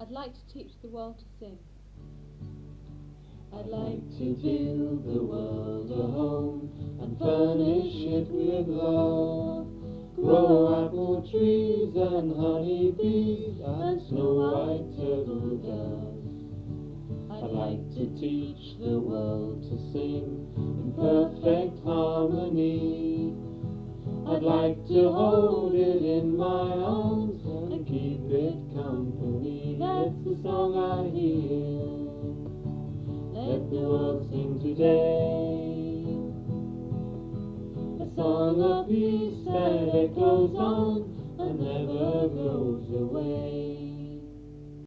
I'd like to teach the world to sing. I'd like to build the world a home and furnish it with love. Grow apple trees and honey bees and snow white turtle doves. I'd like to teach the world to sing in perfect harmony. I'd like to hold it in my arms and keep it company. That's the song I hear. Let the world sing today, a song of peace that echoes on and never goes away.